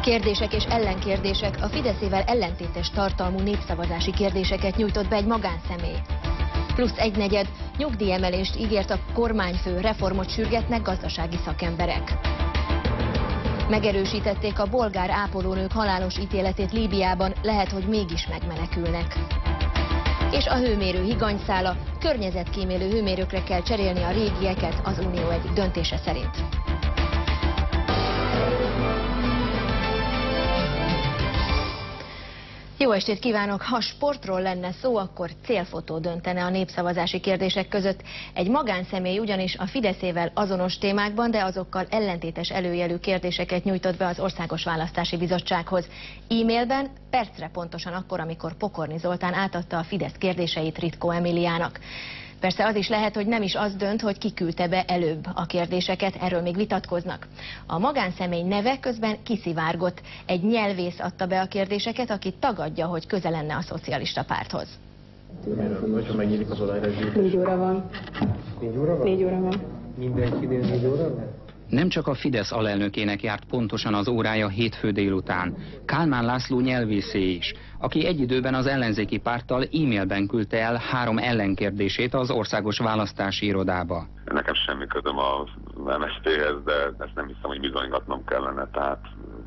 Kérdések és ellenkérdések, a Fideszével ellentétes tartalmú népszavazási kérdéseket nyújtott be egy magánszemély. Plusz egynegyed, nyugdíjemelést ígért a kormányfő, reformot sürgetnek gazdasági szakemberek. Megerősítették a bolgár ápolónők halálos ítéletét Líbiában, lehet, hogy mégis megmenekülnek. És a hőmérő higanyszála, környezetkímélő hőmérőkre kell cserélni a régieket az Unió egyik döntése szerint. Jó estét kívánok! Ha sportról lenne szó, akkor célfotó döntene a népszavazási kérdések között. Egy magánszemély ugyanis a Fideszével azonos témákban, de azokkal ellentétes előjelű kérdéseket nyújtott be az Országos Választási Bizottsághoz. E-mailben percre pontosan akkor, amikor Pokorni Zoltán átadta a Fidesz kérdéseit Ritkó Emiliának. Persze az is lehet, hogy nem is az dönt, hogy ki küldte be előbb a kérdéseket, erről még vitatkoznak. A magánszemély neve közben kiszivárgott. Egy nyelvész adta be a kérdéseket, aki tagadja, hogy köze lenne a szocialista párthoz. Hogyha megnyílik az aláírásgyűjtés? 4 óra van. 4 óra van? 4 óra van. Mindenkinél 4 óra van? Nem csak a Fidesz alelnökének járt pontosan az órája hétfő délután. Kálmán László nyelvészé is, aki egy időben az ellenzéki párttal e-mailben küldte el 3 ellenkérdését az Országos Választási Irodába. Nekem semmi közöm a MSZP-hez, de ezt nem hiszem, hogy bizonygatnom kellene, tehát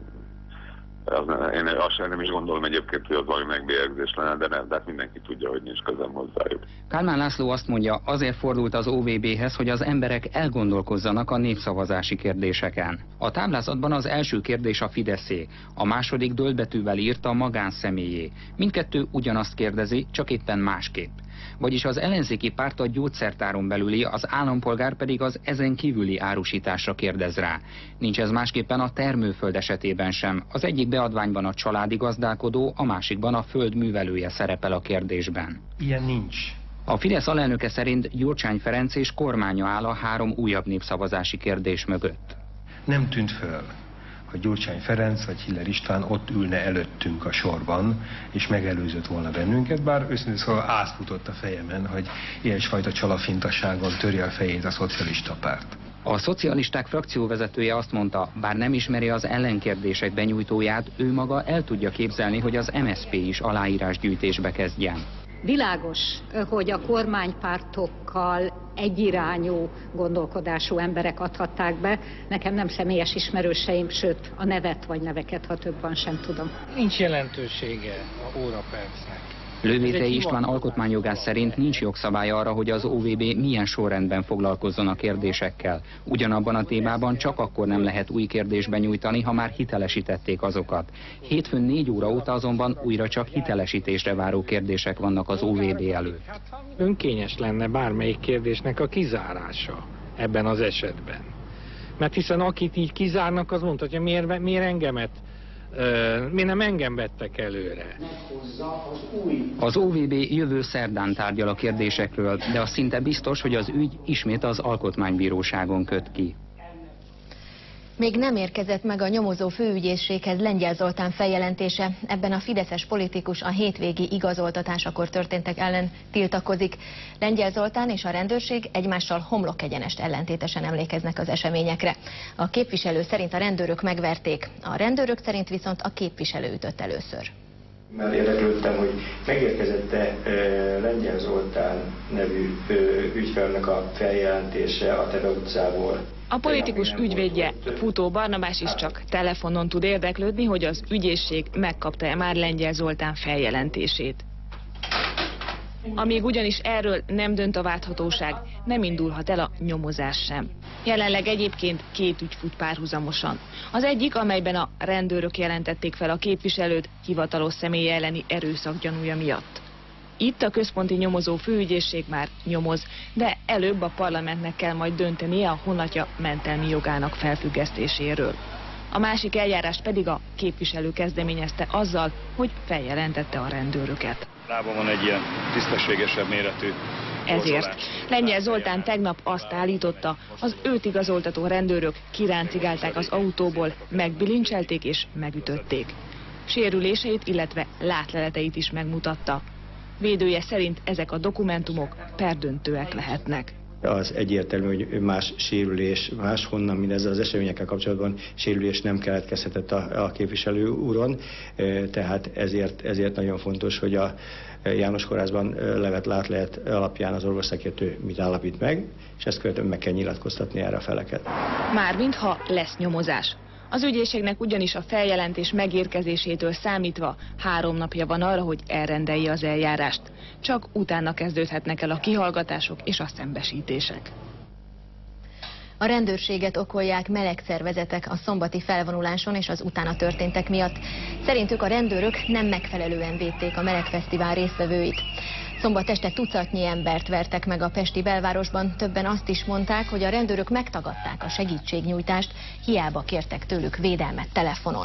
én azt nem is gondolom egyébként, hogy az valami megbélyegzés lenne, de hát mindenki tudja, hogy nincs közöm hozzájuk. Kálmán László azt mondja, azért fordult az OVB-hez, hogy az emberek elgondolkozzanak a népszavazási kérdéseken. A táblázatban az első kérdés a Fideszé, a második döldbetűvel írta a magánszemélyé. Mindkettő ugyanazt kérdezi, csak éppen másképp. Vagyis az ellenzéki párt a gyógyszertáron belüli, az állampolgár pedig az ezen kívüli árusításra kérdez rá. Nincs ez másképpen a termőföld esetében sem. Az egyik beadványban a családi gazdálkodó, a másikban a föld művelője szerepel a kérdésben. Ilyen nincs. A Fidesz alelnöke szerint Gyurcsány Ferenc és kormánya áll a 3 újabb népszavazási kérdés mögött. Nem tűnt föl, hogy Gyurcsány Ferenc vagy Hiller István ott ülne előttünk a sorban, és megelőzött volna bennünket, bár őszintén szóval átfutott a fejemen, hogy ilyesfajta csalafintasságon törje a fejét a szocialista párt. A szocialisták frakcióvezetője azt mondta, bár nem ismeri az ellenkérdések benyújtóját, ő maga el tudja képzelni, hogy az MSZP is aláírásgyűjtésbe kezdjen. Világos, hogy a kormánypártokkal egyirányú gondolkodású emberek adhatták be. Nekem nem személyes ismerőseim, sőt a nevet vagy neveket, ha több van, sem tudom. Nincs jelentősége a órapercnek. Lővétei István alkotmányjogász szerint nincs jogszabály arra, hogy az OVB milyen sorrendben foglalkozzon a kérdésekkel. Ugyanabban a témában csak akkor nem lehet új kérdésbe nyújtani, ha már hitelesítették azokat. Hétfőn 4 óra óta azonban újra csak hitelesítésre váró kérdések vannak az OVB előtt. Önkényes lenne bármelyik kérdésnek a kizárása ebben az esetben. Mert hiszen akit így kizárnak, az mondhatja, miért engemet? Mi nem engem vettek előre? Az OVB jövő szerdán tárgyal a kérdésekről, de az szinte biztos, hogy az ügy ismét az Alkotmánybíróságon köt ki. Még nem érkezett meg a nyomozó főügyészséghez Lengyel Zoltán feljelentése. Ebben a fideszes politikus a hétvégi igazoltatásakor történtek ellen tiltakozik. Lengyel Zoltán és a rendőrség egymással homlokegyenest ellentétesen emlékeznek az eseményekre. A képviselő szerint a rendőrök megverték, a rendőrök szerint viszont a képviselő ütött először. Már érdeklődtem, hogy megérkezett-e Lengyel Zoltán nevű ügyfelnek a feljelentése a Teve utcából. A politikus ügyvédje, Futó Barnabás is csak telefonon tud érdeklődni, hogy az ügyészség megkapta-e már Lengyel Zoltán feljelentését. Amíg ugyanis erről nem dönt a vádhatóság, nem indulhat el a nyomozás sem. Jelenleg egyébként 2 ügy fut párhuzamosan. Az egyik, amelyben a rendőrök jelentették fel a képviselőt hivatalos személye elleni erőszak gyanúja miatt. Itt a központi nyomozó főügyészség már nyomoz, de előbb a parlamentnek kell majd döntenie a honlapja mentelmi jogának felfüggesztéséről. A másik eljárást pedig a képviselő kezdeményezte azzal, hogy feljelentette a rendőröket. Rában van egy ilyen tisztességesebb méretű. Ezért Lengyel Zoltán tegnap azt állította, az őt igazoltató rendőrök kiráncigálták az autóból, megbilincselték és megütötték. Sérüléseit, illetve látleleteit is megmutatta. Védője szerint ezek a dokumentumok perdöntőek lehetnek. Az egyértelmű, hogy más sérülés, máshonnan, mint ezzel az eseményekkel kapcsolatban sérülés nem keletkezhetett a képviselő úron, tehát ezért nagyon fontos, hogy a János Kórházban levett látlelet alapján az orvosszakértő mit állapít meg, és ezt követően meg kell nyilatkoztatni erre a feleket. Mármintha lesz nyomozás. Az ügyészségnek ugyanis a feljelentés megérkezésétől számítva 3 napja van arra, hogy elrendelje az eljárást. Csak utána kezdődhetnek el a kihallgatások és a szembesítések. A rendőrséget okolják melegszervezetek a szombati felvonuláson és az utána történtek miatt. Szerintük a rendőrök nem megfelelően védték a melegfesztivál résztvevőit. Szombat este tucatnyi embert vertek meg a pesti belvárosban, többen azt is mondták, hogy a rendőrök megtagadták a segítségnyújtást, hiába kértek tőlük védelmet telefonon.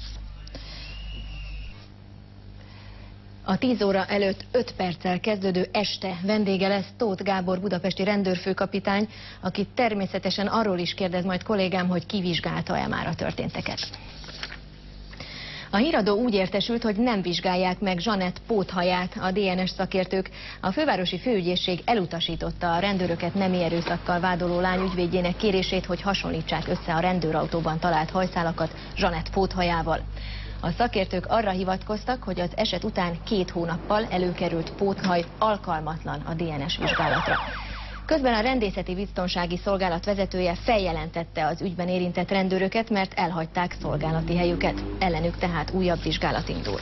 A 10 óra előtt 5 perccel kezdődő este vendége lesz Tóth Gábor budapesti rendőrfőkapitány, akit természetesen arról is kérdez majd kollégám, hogy kivizsgálta-e már a történteket. A híradó úgy értesült, hogy nem vizsgálják meg Zsanett póthaját a DNS szakértők. A fővárosi főügyészség elutasította a rendőröket nemi erőszakkal vádoló lány ügyvédjének kérését, hogy hasonlítsák össze a rendőrautóban talált hajszálakat Zsanett póthajával. A szakértők arra hivatkoztak, hogy az eset után 2 hónappal előkerült póthaj alkalmatlan a DNS vizsgálatra. Közben a rendészeti biztonsági szolgálat vezetője feljelentette az ügyben érintett rendőröket, mert elhagyták szolgálati helyüket. Ellenük tehát újabb vizsgálat indul.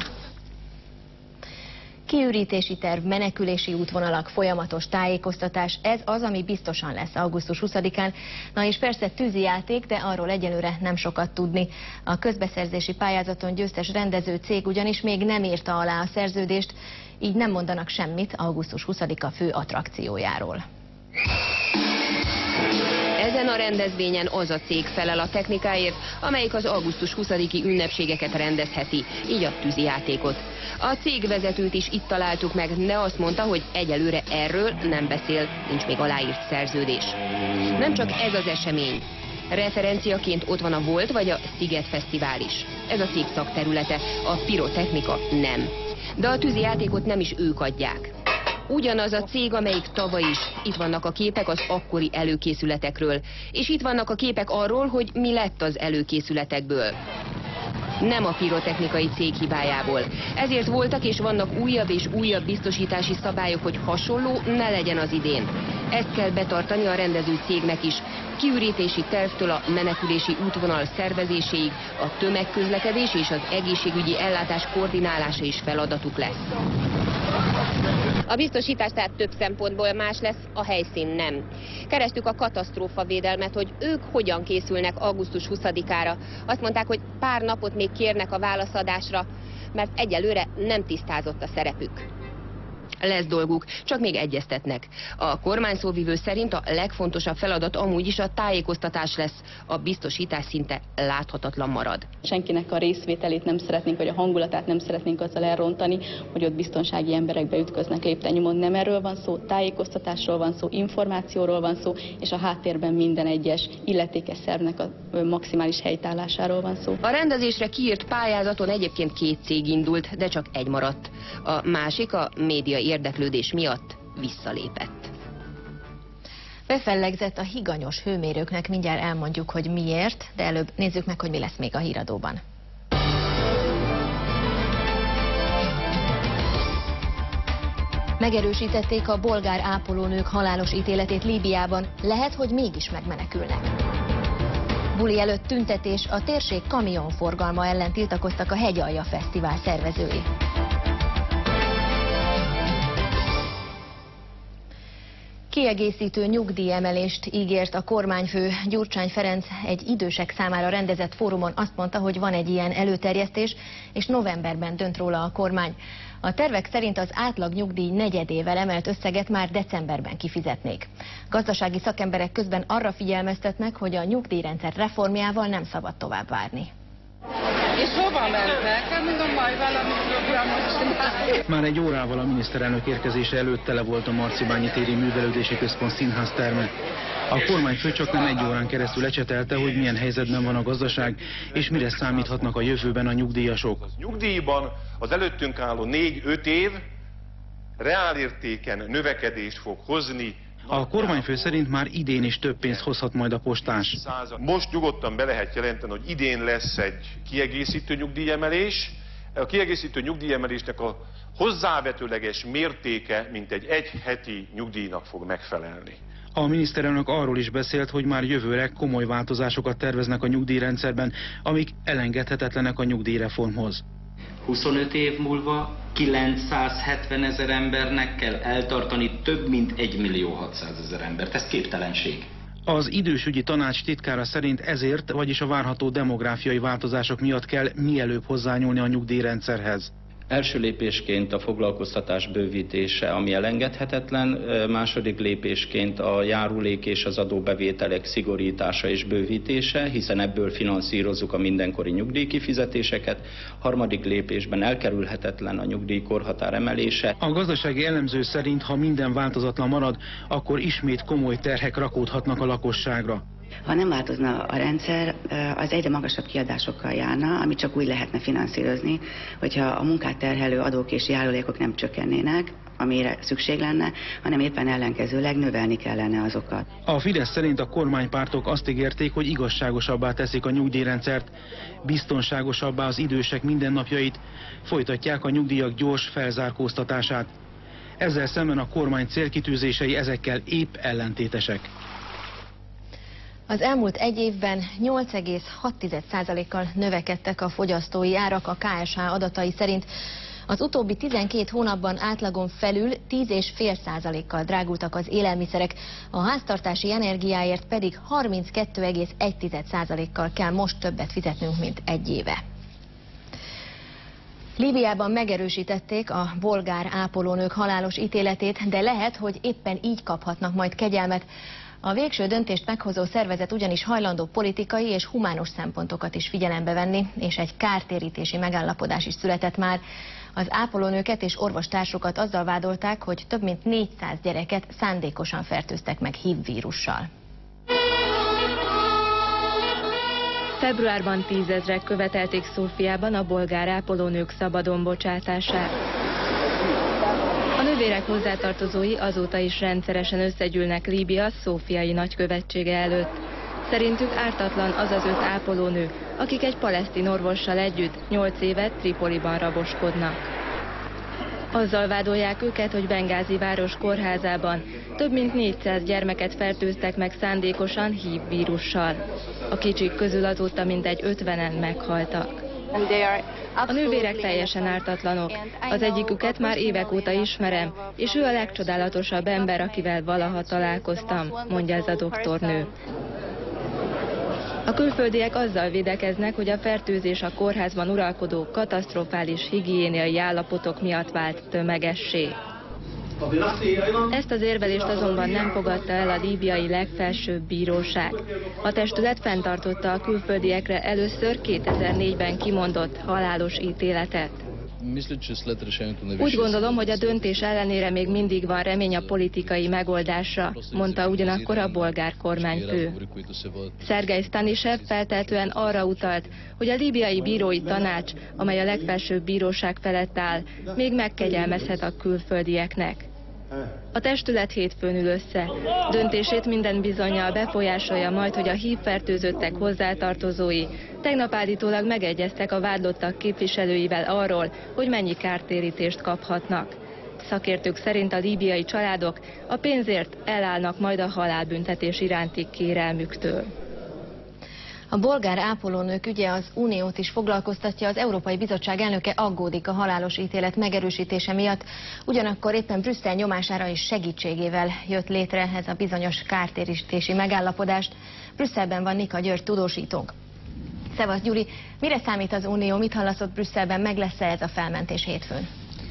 Kiürítési terv, menekülési útvonalak, folyamatos tájékoztatás, ez az, ami biztosan lesz augusztus 20-án. Na és persze tűzijáték, de arról egyelőre nem sokat tudni. A közbeszerzési pályázaton győztes rendező cég ugyanis még nem írta alá a szerződést, így nem mondanak semmit augusztus 20-a fő attrakciójáról. Ezen a rendezvényen az a cég felel a technikáért, amelyik az augusztus 20-i ünnepségeket rendezheti, így a tűzijátékot. A cégvezetőt is itt találtuk meg, de azt mondta, hogy egyelőre erről nem beszél, nincs még aláírt szerződés. Nem csak ez az esemény. Referenciaként ott van a Volt vagy a Sziget Fesztivál is. Ez a cég szakterülete, a pirotechnika nem. De a tűzijátékot nem is ők adják. Ugyanaz a cég, amelyik tavaly is. Itt vannak a képek az akkori előkészületekről. És itt vannak a képek arról, hogy mi lett az előkészületekből. Nem a pirotechnikai cég hibájából. Ezért voltak és vannak újabb és újabb biztosítási szabályok, hogy hasonló ne legyen az idén. Ezt kell betartani a rendező cégnek is. Kiürítési tervtől a menekülési útvonal szervezéséig a tömegközlekedés és az egészségügyi ellátás koordinálása is feladatuk lesz. A biztosítás tehát több szempontból más lesz, a helyszín nem. Kerestük a katasztrófavédelmet, hogy ők hogyan készülnek augusztus 20-ára. Azt mondták, hogy pár napot még kérnek a válaszadásra, mert egyelőre nem tisztázott a szerepük. Lesz dolguk, csak még egyeztetnek. A kormányszóvivő szerint a legfontosabb feladat amúgy is a tájékoztatás lesz, a biztosítás szinte láthatatlan marad. Senkinek a részvételét nem szeretnénk, vagy a hangulatát nem szeretnénk azzal elrontani, hogy ott biztonsági emberekbe ütköznek lépten-nyomon. Nem erről van szó, tájékoztatásról van szó, információról van szó, és a háttérben minden egyes illetékes szervnek a maximális helytállásáról van szó. A rendezésre kiírt pályázaton egyébként 2 cég indult, de csak egy maradt. A másik a média érdeklődés miatt visszalépett. Befellegzett a higanyos hőmérőknek, mindjárt elmondjuk, hogy miért, de előbb nézzük meg, hogy mi lesz még a híradóban. Megerősítették a bolgár ápolónők halálos ítéletét Líbiában, lehet, hogy mégis megmenekülnek. Buli előtt tüntetés, a térség kamionforgalma ellen tiltakoztak a Hegyalja Fesztivál szervezői. Kiegészítő nyugdíjemelést ígért a kormányfő. Gyurcsány Ferenc egy idősek számára rendezett fórumon azt mondta, hogy van egy ilyen előterjesztés, és novemberben dönt róla a kormány. A tervek szerint az átlag nyugdíj negyedével emelt összeget már decemberben kifizetnék. Gazdasági szakemberek közben arra figyelmeztetnek, hogy a nyugdíjrendszer reformjával nem szabad tovább várni. És hova mentek? Hát mondom, majd valami programot csináljuk. Már egy órával a miniszterelnök érkezése előtt tele volt a Marcibányi téri művelődési központ színház terme. A kormányfő csak nem 1 órán keresztül ecsetelte, hogy milyen helyzetben van a gazdaság, és mire számíthatnak a jövőben a nyugdíjasok. Nyugdíjban az előttünk álló 4-5 év reálértéken növekedést fog hozni A kormányfő szerint már idén is több pénzt hozhat majd a postás. Most nyugodtan be lehet jelenteni, hogy idén lesz egy kiegészítő nyugdíjemelés. A kiegészítő nyugdíjemelésnek a hozzávetőleges mértéke mintegy egy heti nyugdíjnak fog megfelelni. A miniszterelnök arról is beszélt, hogy már jövőre komoly változásokat terveznek a nyugdíjrendszerben, amik elengedhetetlenek a nyugdíjreformhoz. 25 év múlva 970 000 embernek kell eltartani több mint 1.600.000 embert. Ez képtelenség. Az idősügyi tanács titkára szerint ezért, vagyis a várható demográfiai változások miatt kell mielőbb hozzányúlni a nyugdíjrendszerhez. Első lépésként a foglalkoztatás bővítése, ami elengedhetetlen, második lépésként a járulék és az adóbevételek szigorítása és bővítése, hiszen ebből finanszírozzuk a mindenkori nyugdíjkifizetéseket, harmadik lépésben elkerülhetetlen a nyugdíjkorhatár emelése. A gazdasági elemző szerint, ha minden változatlan marad, akkor ismét komoly terhek rakódhatnak a lakosságra. Ha nem változna a rendszer, az egyre magasabb kiadásokkal járna, amit csak úgy lehetne finanszírozni, hogyha a munkát terhelő adók és járulékok nem csökkennének, amire szükség lenne, hanem éppen ellenkezőleg növelni kellene azokat. A Fidesz szerint a kormánypártok azt ígérték, hogy igazságosabbá teszik a nyugdíjrendszert, biztonságosabbá az idősek mindennapjait, folytatják a nyugdíjak gyors felzárkóztatását. Ezzel szemben a kormány célkitűzései ezekkel épp ellentétesek. Az elmúlt egy évben 8,6%-kal növekedtek a fogyasztói árak a KSH adatai szerint. Az utóbbi 12 hónapban átlagon felül 10,5%-kal drágultak az élelmiszerek, a háztartási energiáért pedig 32,1%-kal kell most többet fizetnünk, mint egy éve. Líbiában megerősítették a bolgár ápolónők halálos ítéletét, de lehet, hogy éppen így kaphatnak majd kegyelmet. A végső döntést meghozó szervezet ugyanis hajlandó politikai és humánus szempontokat is figyelembe venni, és egy kártérítési megállapodás is született már. Az ápolónőket és orvostársukat azzal vádolták, hogy több mint 400 gyereket szándékosan fertőztek meg HIV vírussal. Februárban 10 000-ek követelték Szófiában a bolgár ápolónők szabadon bocsátását. A nővérek hozzátartozói azóta is rendszeresen összegyűlnek Líbia szófiai nagykövetsége előtt. Szerintük ártatlan az az 5 ápolónő, akik egy palesztin orvossal együtt 8 évet Tripoliban raboskodnak. Azzal vádolják őket, hogy Bengázi város kórházában több mint 400 gyermeket fertőztek meg szándékosan HIV vírussal. A kicsik közül azóta mintegy 50-en meghaltak. A nővérek teljesen ártatlanok. Az egyiküket már évek óta ismerem, és ő a legcsodálatosabb ember, akivel valaha találkoztam, mondja ez a doktornő. A külföldiek azzal védekeznek, hogy a fertőzés a kórházban uralkodó katasztrofális higiéniai állapotok miatt vált tömegessé. Ezt az érvelést azonban nem fogadta el a líbiai legfelsőbb bíróság. A testület fenntartotta a külföldiekre először 2004-ben kimondott halálos ítéletet. Úgy gondolom, hogy a döntés ellenére még mindig van remény a politikai megoldásra, mondta ugyanakkor a bolgár kormányfő. Szergej Stanisev feltehetően arra utalt, hogy a líbiai bírói tanács, amely a legfelsőbb bíróság felett áll, még megkegyelmezhet a külföldieknek. A testület hétfőn ül össze. Döntését minden bizonnyal befolyásolja majd, hogy a HIV-fertőzöttek hozzátartozói tegnap állítólag megegyeztek a vádlottak képviselőivel arról, hogy mennyi kártérítést kaphatnak. Szakértők szerint a líbiai családok a pénzért elállnak majd a halálbüntetés iránti kérelmüktől. A bolgár ápolónők ügye az Uniót is foglalkoztatja, az Európai Bizottság elnöke aggódik a halálos ítélet megerősítése miatt, ugyanakkor éppen Brüsszel nyomására és segítségével jött létre ez a bizonyos kártérítési megállapodást. Brüsszelben van Nika György tudósítónk. Szevasz Gyuri, mire számít az Unió, mit hallatszott Brüsszelben, meg lesz-e ez a felmentés hétfőn?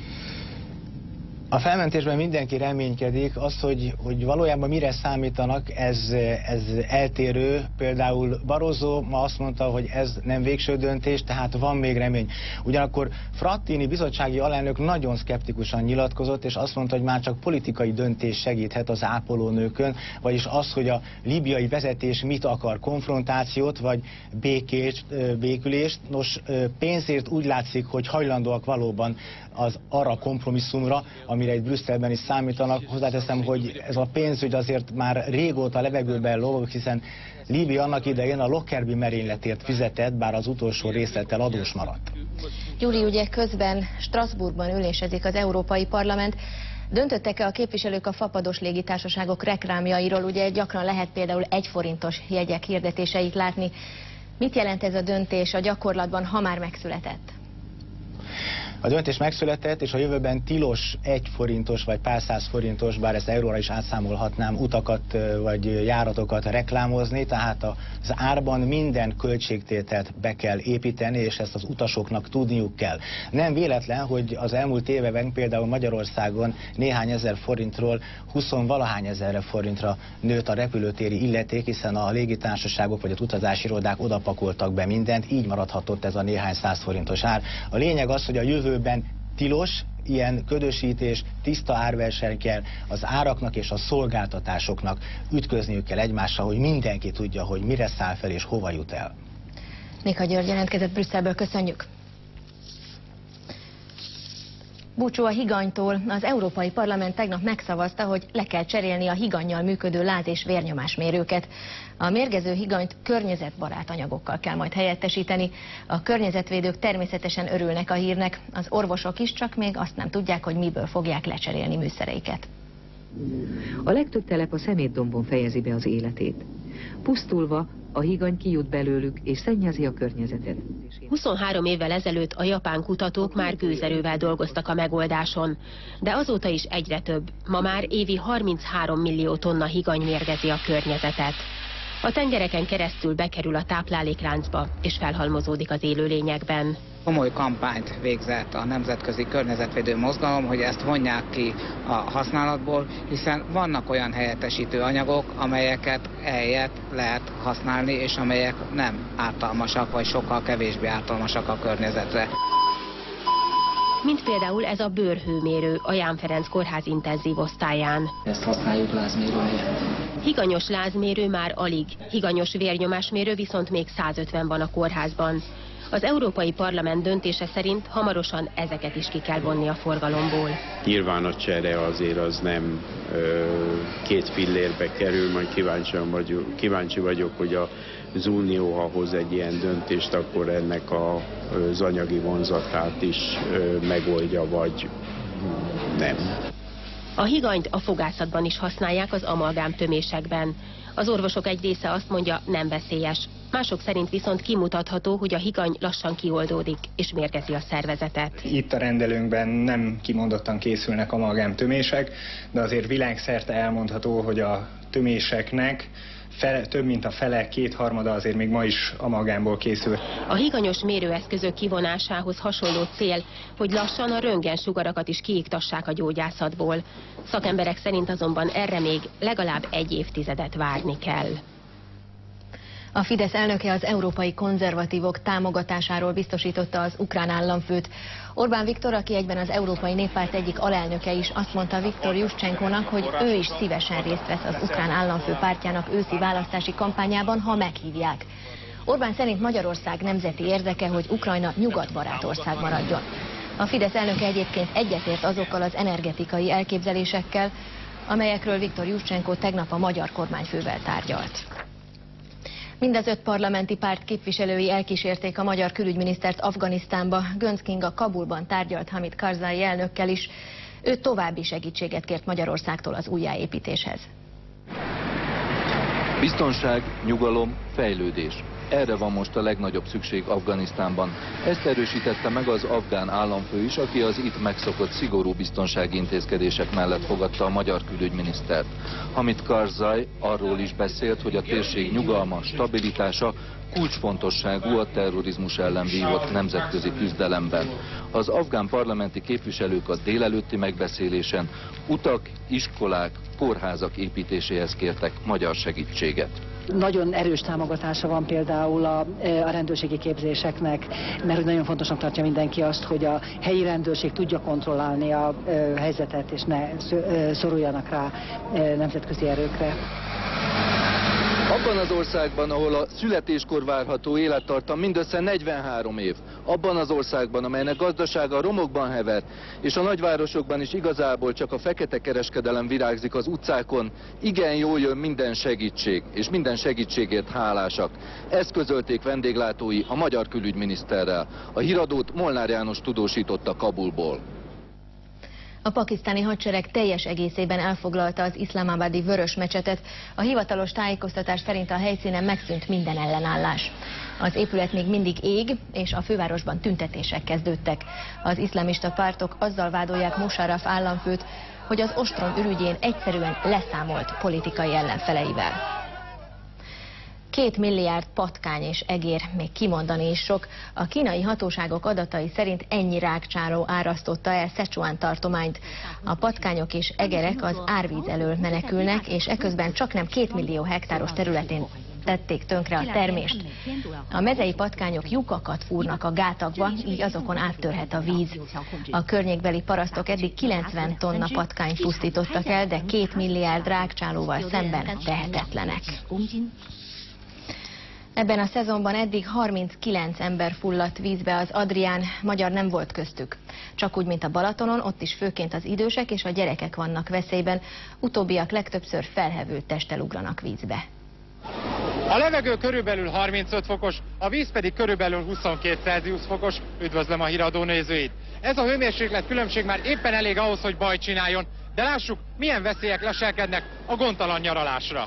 A felmentésben mindenki reménykedik, az, hogy valójában mire számítanak, ez eltérő. Például Barroso ma azt mondta, hogy ez nem végső döntés, tehát van még remény. Ugyanakkor Frattini bizottsági alelnök nagyon szkeptikusan nyilatkozott, és azt mondta, hogy már csak politikai döntés segíthet az ápolónőkön, vagyis az, hogy a líbiai vezetés mit akar, konfrontációt vagy békülést. Nos, pénzért úgy látszik, hogy hajlandóak valóban arra kompromisszumra, amire itt Brüsszelben is számítanak. Hozzáteszem, hogy ez a pénzügy azért már régóta levegőben lóg, hiszen Líbia annak idején a Lockerbie merényletért fizetett, bár az utolsó részlettel adós maradt. Gyuri, ugye közben Strasbourgban ülésezik az Európai Parlament. Döntöttek-e a képviselők a fapados légitársaságok reklámjairól? Ugye gyakran lehet például 1 forintos jegyek hirdetéseit látni. Mit jelent ez a döntés a gyakorlatban, ha már megszületett? A döntés megszületett, és a jövőben tilos 1 forintos vagy pár száz forintos, bár ezt euróra is átszámolhatnám, utakat vagy járatokat reklámozni, tehát az árban minden költségtételt be kell építeni, és ezt az utasoknak tudniuk kell. Nem véletlen, hogy az elmúlt években például Magyarországon néhány ezer forintról 20-valahány ezer forintra nőtt a repülőtéri illeték, hiszen a légitársaságok vagy a utazási irodák odapakoltak be mindent, így maradhatott ez a néhány száz forintos ár. A lényeg az, hogy a jövőben tilos ilyen ködösítés, tiszta árverseny kell, az áraknak és a szolgáltatásoknak ütközniük kell egymással, hogy mindenki tudja, hogy mire száll fel és hova jut el. Nika György jelentkezett Brüsszelből, köszönjük. Búcsú a higanytól. Az Európai Parlament tegnap megszavazta, hogy le kell cserélni a higannyal működő láz- és vérnyomásmérőket. A mérgező higanyt környezetbarát anyagokkal kell majd helyettesíteni. A környezetvédők természetesen örülnek a hírnek, az orvosok is, csak még azt nem tudják, hogy miből fogják lecserélni műszereiket. A legtöbb telep a szemétdombon fejezi be az életét. Pusztulva, a higany kijut belőlük és szennyezi a környezetet. 23 évvel ezelőtt a japán kutatók már gőzerővel dolgoztak a megoldáson, de azóta is egyre több. Ma már évi 33 millió tonna higany mérgezi a környezetet. A tengereken keresztül bekerül a táplálékláncba, és felhalmozódik az élőlényekben. Komoly kampányt végzett a Nemzetközi Környezetvédő Mozgalom, hogy ezt vonják ki a használatból, hiszen vannak olyan helyettesítő anyagok, amelyeket helyett lehet használni, és amelyek nem ártalmasak, vagy sokkal kevésbé ártalmasak a környezetre. Mint például ez a bőrhőmérő a Ján Ferenc kórház intenzív osztályán. Ezt használjuk lázmérő helyett. Higanyos lázmérő már alig, higanyos vérnyomásmérő viszont még 150 van a kórházban. Az Európai Parlament döntése szerint hamarosan ezeket is ki kell vonni a forgalomból. Nyilván a csere azért az nem 2 fillérbe kerül, majd kíváncsi vagyok, hogy az Unió, ha hoz egy ilyen döntést, akkor ennek az anyagi vonzatát is megoldja, vagy nem. A higanyt a fogászatban is használják, az amalgám tömésekben. Az orvosok egy része azt mondja, nem veszélyes. Mások szerint viszont kimutatható, hogy a higany lassan kioldódik és mérgezi a szervezetet. Itt a rendelőnkben nem kimondottan készülnek amalgám tömések, de azért világszerte elmondható, hogy a töméseknek több mint a fele, 2/3 azért még ma is amalgámból készül. A higanyos mérőeszközök kivonásához hasonló cél, hogy lassan a röntgensugarakat is kiiktassák a gyógyászatból. Szakemberek szerint azonban erre még legalább 1 évtizedet várni kell. A Fidesz elnöke az európai konzervatívok támogatásáról biztosította az ukrán államfőt. Orbán Viktor, aki egyben az Európai Néppárt egyik alelnöke is, azt mondta Viktor Juszcsenkónak, hogy ő is szívesen részt vesz az ukrán államfő pártjának őszi választási kampányában, ha meghívják. Orbán szerint Magyarország nemzeti érdeke, hogy Ukrajna nyugatbarát ország maradjon. A Fidesz elnöke egyébként egyetért azokkal az energetikai elképzelésekkel, amelyekről Viktor Juszcsenkó tegnap a magyar kormányfővel tárgyalt. Mind az 5 parlamenti párt képviselői elkísérték a magyar külügyminisztert Afganisztánba. Göncz Kinga Kabulban tárgyalt Hamid Karzai elnökkel is. Ő további segítséget kért Magyarországtól az újjáépítéshez. Biztonság, nyugalom, fejlődés. Erre van most a legnagyobb szükség Afganisztánban. Ezt erősítette meg az afgán államfő is, aki az itt megszokott szigorú biztonsági intézkedések mellett fogadta a magyar külügyminisztert. Hamid Karzai arról is beszélt, hogy a térség nyugalma, stabilitása kulcsfontosságú a terrorizmus ellen vívott nemzetközi küzdelemben. Az afgán parlamenti képviselők a délelőtti megbeszélésen utak, iskolák, kórházak építéséhez kértek magyar segítséget. Nagyon erős támogatása van például a rendőrségi képzéseknek, mert hogy nagyon fontosnak tartja mindenki azt, hogy a helyi rendőrség tudja kontrollálni a helyzetet, és ne szoruljanak rá nemzetközi erőkre. Abban az országban, ahol a születéskor várható élettartam mindössze 43 év, abban az országban, amelynek gazdasága romokban hever, és a nagyvárosokban is igazából csak a fekete kereskedelem virágzik az utcákon, igen jól jön minden segítség, és minden segítségért hálásak. Ezt közölték vendéglátói a magyar külügyminiszterrel. A híradót Molnár János tudósította Kabulból. A pakisztáni hadsereg teljes egészében elfoglalta az iszlámábádi Vörös mecsetet. A hivatalos tájékoztatás szerint a helyszínen megszűnt minden ellenállás. Az épület még mindig ég, és a fővárosban tüntetések kezdődtek. Az iszlámista pártok azzal vádolják Musharraf államfőt, hogy az ostrom ürügyén egyszerűen leszámolt politikai ellenfeleivel. 2 milliárd patkány és egér, még kimondani is sok. A kínai hatóságok adatai szerint ennyi rágcsáló árasztotta el Szecsuán tartományt. A patkányok és egerek az árvíz elől menekülnek, és eközben csaknem 2 millió hektáros területén tették tönkre a termést. A mezei patkányok lyukakat fúrnak a gátakba, így azokon áttörhet a víz. A környékbeli parasztok eddig 90 tonna patkányt pusztítottak el, de 2 milliárd rágcsálóval szemben tehetetlenek. Ebben a szezonban eddig 39 ember fulladt vízbe az Adrián, magyar nem volt köztük. Csak úgy, mint a Balatonon, ott is főként az idősek és a gyerekek vannak veszélyben, utóbbiak legtöbbször felhevült testtel ugranak vízbe. A levegő körülbelül 35 fokos, a víz pedig körülbelül 22 Celsius fokos. Üdvözlöm a híradó nézőit! Ez a hőmérséklet különbség már éppen elég ahhoz, hogy bajt csináljon, de lássuk, milyen veszélyek leselkednek a gondtalan nyaralásra.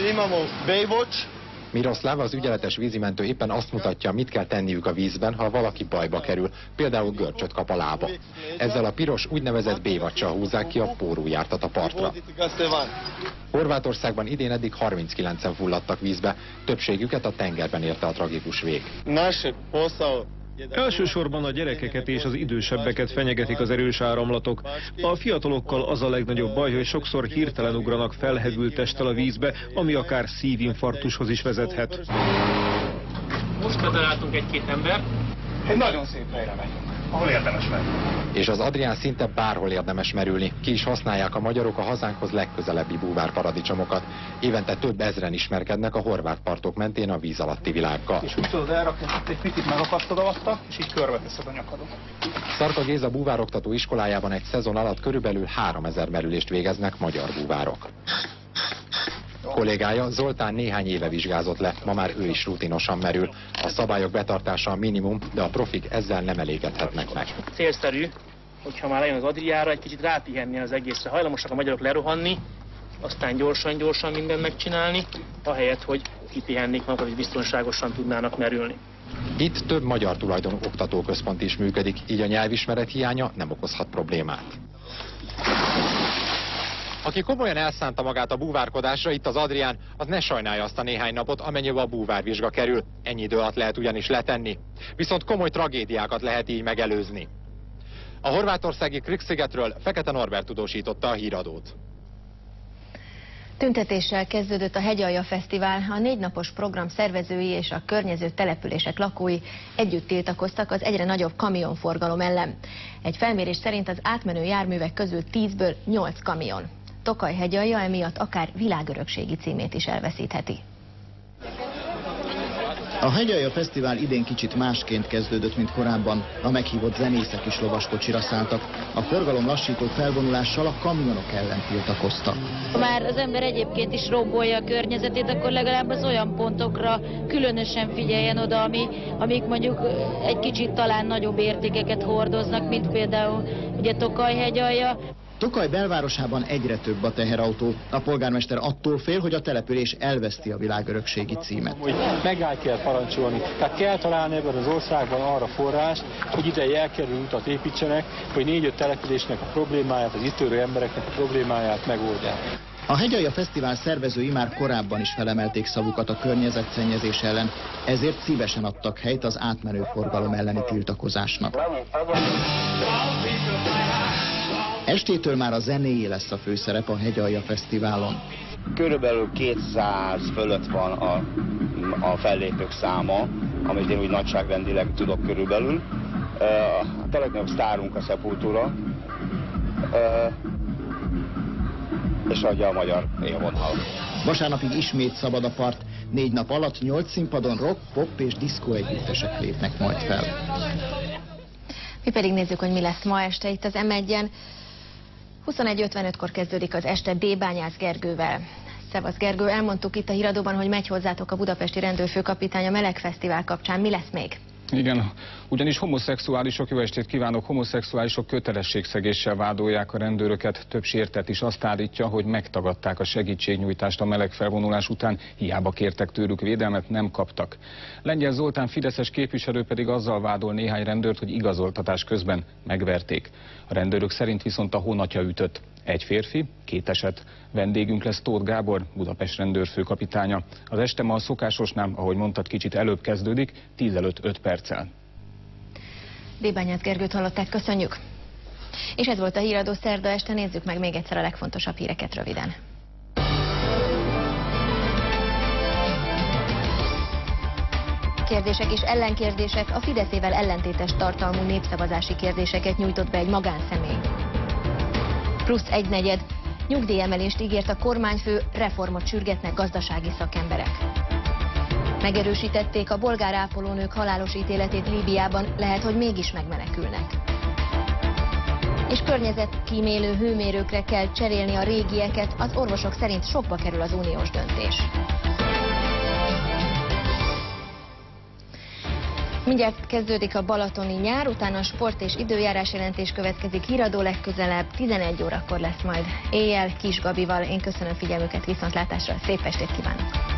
Miroszláv, az ügyeletes vízimentő éppen azt mutatja, mit kell tenniük a vízben, ha valaki bajba kerül, például görcsöt kap a lába. Ezzel a piros úgynevezett bévacsal húzzák ki a pórujártat a partra. Horvátországban idén eddig 39-en fulladtak vízbe, többségüket a tengerben érte a tragikus vég. Elsősorban a gyerekeket és az idősebbeket fenyegetik az erős áramlatok. A fiatalokkal az a legnagyobb baj, hogy sokszor hirtelen ugranak felhevült testtel a vízbe, ami akár szívinfarktushoz is vezethet. Most betaláltunk egy-két embert. Egy nagyon szép helyre megyünk, ahol érdemes menni. És az Adrián szinte bárhol érdemes merülni. Ki is használják a magyarok a hazánkhoz legközelebbi búvárparadicsomokat. Évente több ezren ismerkednek a horvát partok mentén a víz alatti világgal. És úgy tudod elrakni, egy picit megakasztod alatta, és így körbeteszed a nyakadon. Szarka Géza búvároktató iskolájában egy szezon alatt körülbelül 3000 merülést végeznek magyar búvárok. Kollégája Zoltán néhány éve vizsgázott le, ma már ő is rutinosan merül. A szabályok betartása a minimum, de a profik ezzel nem elégedhetnek meg. Célszerű, hogyha már lejön az Adriára, egy kicsit rápihenni az egészre. Hajlamosak a magyarok lerohanni, aztán gyorsan mindent megcsinálni, ahelyett, hogy kipihennék magukat, és biztonságosan tudnának merülni. Itt több magyar tulajdonú oktatóközpont is működik, így a nyelvismeret hiánya nem okozhat problémát. Aki komolyan elszánta magát a búvárkodásra itt az Adrián, az ne sajnálja azt a néhány napot, amennyibe a búvárvizsga kerül. Ennyi idő alatt lehet ugyanis letenni. Viszont komoly tragédiákat lehet így megelőzni. A horvátországi Krk-szigetről Fekete Norbert tudósította a híradót. Tüntetéssel kezdődött a Hegyalja Fesztivál. A 4 napos program szervezői és a környező települések lakói együtt tiltakoztak az egyre nagyobb kamionforgalom ellen. Egy felmérés szerint az átmenő járművek közül 10-ből 8 kamion. Tokaj-Hegyalja emiatt akár világörökségi címét is elveszítheti. A Hegyalja Fesztivál idén kicsit másként kezdődött, mint korábban. A meghívott zenészek is lovaskocsira szálltak. A forgalom lassító felvonulással a kamionok ellen tiltakoztak. Ha már az ember egyébként is rombolja a környezetét, akkor legalább az olyan pontokra különösen figyeljen oda, amik mondjuk egy kicsit talán nagyobb értékeket hordoznak, mint például ugye Tokaj-Hegyalja. Tokaj belvárosában egyre több a teherautó. A polgármester attól fél, hogy a település elveszti a világörökségi címet. Megáll kell parancsolni. Tehát kell találni ebben az országban arra forrást, hogy ide jelkerülő utat építsenek, hogy 4-5 településnek a problémáját, az itt élő embereknek a problémáját megoldják. A Hegyalja Fesztivál szervezői már korábban is felemelték szavukat a környezetszennyezés ellen, ezért szívesen adtak helyt az átmenő forgalom elleni tiltakozásnak. Estétől már a zenéjé lesz a főszerep a Hegyalja Fesztiválon. Körülbelül 200 fölött van a fellépők száma, amit én úgy nagyságrendileg tudok körülbelül. A legnagyobb sztárunk a Sepultura, és adja a magyar élvonal. Vasárnapig ismét szabad a part. 4 nap alatt 8 színpadon rock, pop és diszkó együttesek lépnek majd fel. Mi pedig nézzük, hogy mi lesz ma este itt az M1-en. 21:55-kor kezdődik az este D-Bányász Gergővel. Szevasz Gergő, elmondtuk itt a híradóban, hogy megy hozzátok a budapesti rendőrfőkapitány a Meleg Fesztivál kapcsán. Mi lesz még? Igen, ugyanis homoszexuálisok, jó estét kívánok, homoszexuálisok kötelességszegéssel vádolják a rendőröket. Több sértett is azt állítja, hogy megtagadták a segítségnyújtást a meleg felvonulás után, hiába kértek tőlük védelmet, nem kaptak. Lengyel Zoltán fideszes képviselő pedig azzal vádol néhány rendőrt, hogy igazoltatás közben megverték. A rendőrök szerint viszont a honatja ütött. Egy férfi, 2 eset. Vendégünk lesz Tóth Gábor, Budapest rendőrfőkapitánya. Az este ma a szokásosnál, ahogy mondtad, kicsit előbb kezdődik, 10 előtt 5 perccel. D-Bányász Gergőt hallották, köszönjük. És ez volt a híradó szerda este, nézzük meg még egyszer a legfontosabb híreket röviden. Kérdések és ellenkérdések, a Fideszével ellentétes tartalmú népszavazási kérdéseket nyújtott be egy magánszemély. Plusz 1/4. Nyugdíjemelést ígért a kormányfő, reformot sürgetnek gazdasági szakemberek. Megerősítették a bolgár ápolónők halálos ítéletét Líbiában, lehet, hogy mégis megmenekülnek. És környezetkímélő hőmérőkre kell cserélni a régieket, az orvosok szerint sokba kerül az uniós döntés. Mindjárt kezdődik a balatoni nyár, utána a sport és időjárás jelentés következik, híradó legközelebb 11 órakor lesz majd éjjel Kis Gabival. Én köszönöm figyelmüket, viszontlátásra, szép estét kívánok!